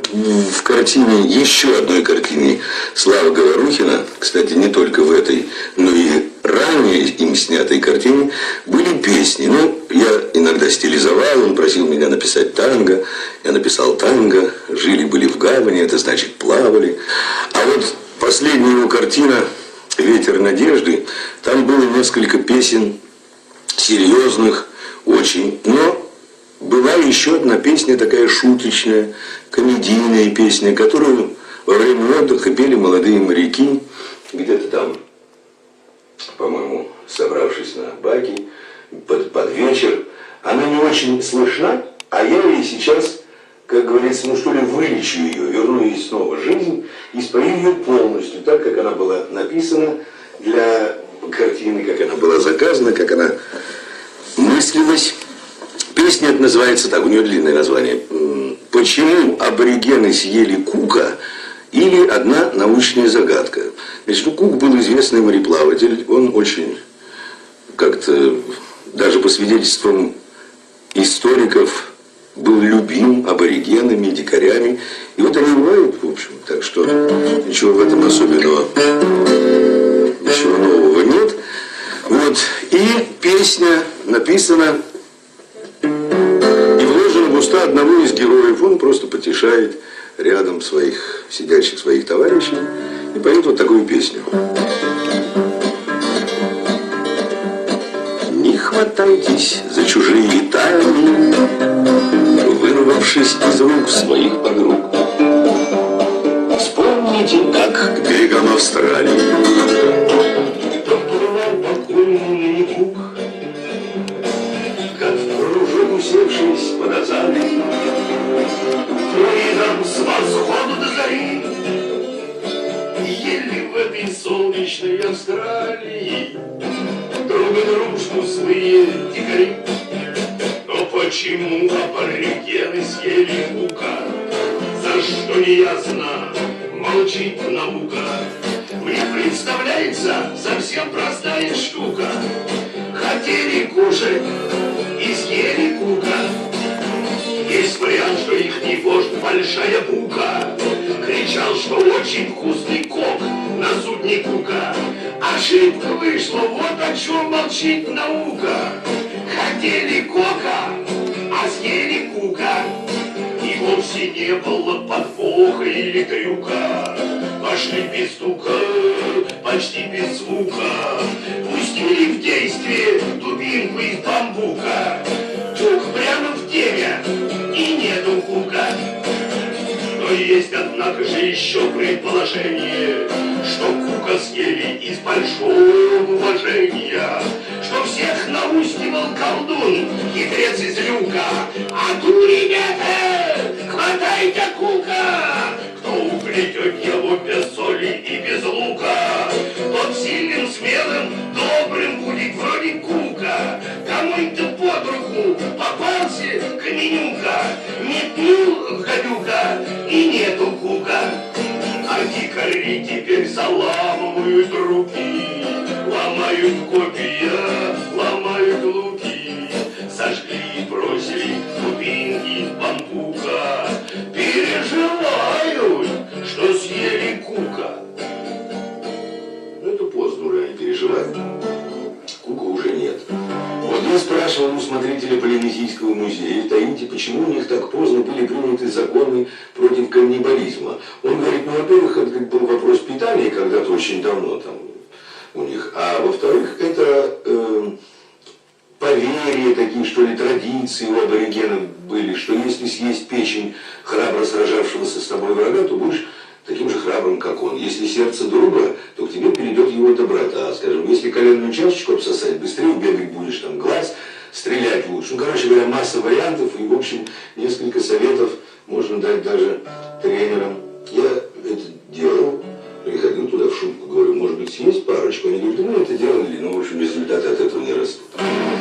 в картине, еще одной картине Славы Говорухина, кстати, не только в этой, но и ранее им снятой картине, были песни. Ну, я иногда стилизовал, он просил меня написать танго. Я написал танго. Жили-были в гавани, это значит плавали. А вот последняя его картина «Ветер надежды», там было несколько песен серьезных очень, но была еще одна песня, такая шуточная, комедийная песня, которую во время отдыха пели молодые моряки, где-то там, по-моему, собравшись на баке, под вечер. Она не очень слышна, а я ей сейчас, как говорится, ну что ли, вылечу ее, верну ей снова жизнь и спою ее полностью, так, как она была написана для картины, как она была заказана, как она мыслилась. Песня эта называется так, у нее длинное название. «Почему аборигены съели Кука?» или «Одна научная загадка». Значит, ну, Кук был известный мореплаватель, он очень как-то, даже по свидетельствам историков, был любим аборигенами, дикарями. И вот они бывают, в общем, так что ничего в этом особенного, ничего нового нет. Вот, и песня написана и вложена в уста одного из героев. Он просто потешает рядом своих сидящих своих товарищей и поет вот такую песню. Не хватайтесь за чужие тайны, вырвавшись из рук своих подруг. Вспомните, как к берегам Австралии как в кружок усевшись под азалией, флоридом с восхода до зари, ели в этой солнечной Австралии друг дружку злые дикари. Но почему аборигены съели Кука? За что неясно молчит наука. Мне представляется совсем простая штука. Хотели кушать и съели Кука. Есть вариант, что ихний вождь Большая Бука кричал, что очень вкусный кок на судне Кука. Ошибка вышла, вот о чем молчит наука. Хотели кока, а съели Кука. И вовсе не было подвоха или трюка. Пошли без стука, почти без звука, пустили в действие дубинку из бамбука. Чук прямо в теме, и нету Кука. Но есть, однако же, еще предположение, что Кука съели из большого уважения, что всех наускивал колдун, хитрец из люка. А ту, ребята, хватайте Кука! Кто уплетет его без соли и без лука, тот сильным, смелым, добрым будет вроде Кука. Кому-то под руку попался каменюка, метнул гадюка и нету Кука. А дикари теперь заламывают руки, ломают копья, ломают луки, сожгли и бросили дубинки из бамбука. Переживают, что съели Кука. Ну это поздно уже они переживают. Кука уже нет. Вот я спрашивал у смотрителя Полинезийского музея в Таити, почему у них так поздно были приняты законы против каннибализма. Он говорит, ну, во-первых, это был вопрос питания когда-то очень давно там у них, а во-вторых, это поверья такие, что ли, традиции у аборигенов были, что если съесть печень храбро сражавшегося с тобой врага, то будешь таким же храбрым, как он. Если сердце друга, то к тебе перейдет его доброта. Скажем, если коленную чашечку обсосать, быстрее бегать будешь, там, глаз стрелять лучше. Ну, короче говоря, масса вариантов, и, в общем, несколько советов можно дать даже тренерам. Я это делал, приходил туда в шутку, говорю, может быть, съесть парочку? Они говорят, ну, это делали, но, в общем, результаты от этого не растут.